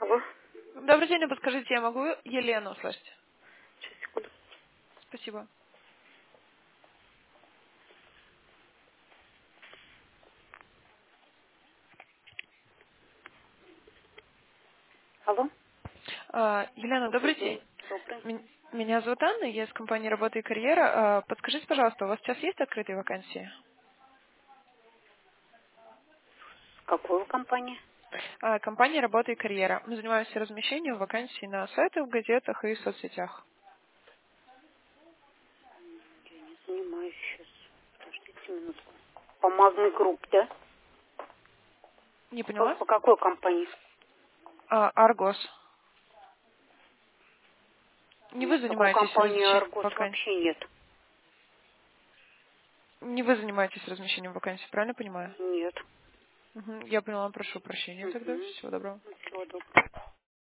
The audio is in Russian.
Алло, Добрый день, подскажите, я могу Елену услышать? сейчас, секунду. Спасибо. Алло, Елена, добрый добрый день. день. Добрый. Меня зовут Анна, я из компании «Работа и карьера». Подскажите, пожалуйста, у вас сейчас есть открытые вакансии? С какой вы компании? Компания «Работа и карьера». Мы занимаемся размещением вакансий на сайтах, в газетах и в соцсетях. Я не занимаюсь сейчас. Подождите минутку. Помазный групп, да? Не поняла? По какой компании? Аргос. Не вы Нет, такой занимаетесь компании размещением Аргос вакансий? вообще нет. Не вы занимаетесь размещением вакансий, правильно понимаю? Нет. Я поняла, прошу прощения тогда. Угу. Всего доброго. Всего доброго.